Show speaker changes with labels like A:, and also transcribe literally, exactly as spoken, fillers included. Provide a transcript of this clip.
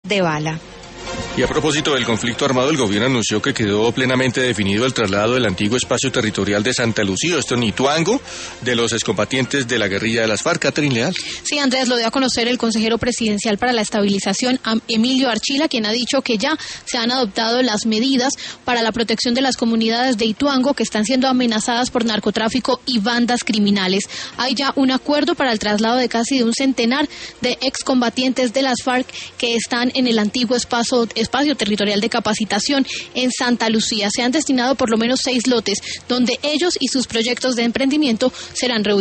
A: de bala.
B: Y a propósito del conflicto armado, el gobierno anunció que quedó plenamente definido el traslado del antiguo espacio territorial de Santa Lucía, esto en Ituango, de los excombatientes de la guerrilla de las FARC. Catherine Leal.
C: Sí, Andrés, lo dio a conocer el consejero presidencial para la estabilización, Emilio Archila, quien ha dicho que ya se han adoptado las medidas para la protección de las comunidades de Ituango que están siendo amenazadas por narcotráfico y bandas criminales. Hay ya un acuerdo para el traslado de casi de un centenar de excombatientes de las FARC que están en el antiguo espacio espacio territorial de capacitación en Santa Lucía. Se han destinado por lo menos seis lotes, donde ellos y sus proyectos de emprendimiento serán reubicados.